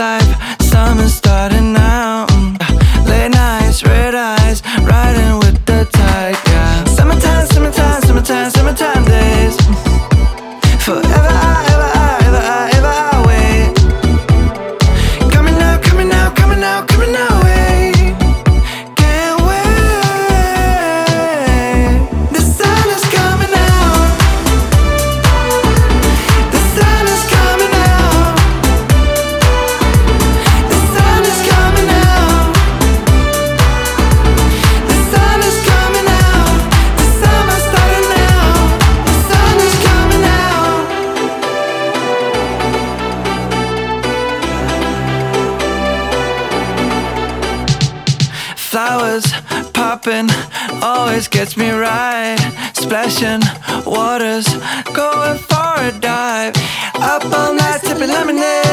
life, summer's starting now. Late nights, red eyes, riding with the tide, yeah. Summertime, summertime, summertime, summertime days. Forever I wait. Coming now, coming now, coming now, coming now, wait. Can't wait. The sun is coming out. The sun is coming out. The sun is coming out. The sun is coming out. The summer's starting now. The sun is coming out. Flowers popping always gets me right. Splashing waters, going for a dive. Up all night sipping lemonade.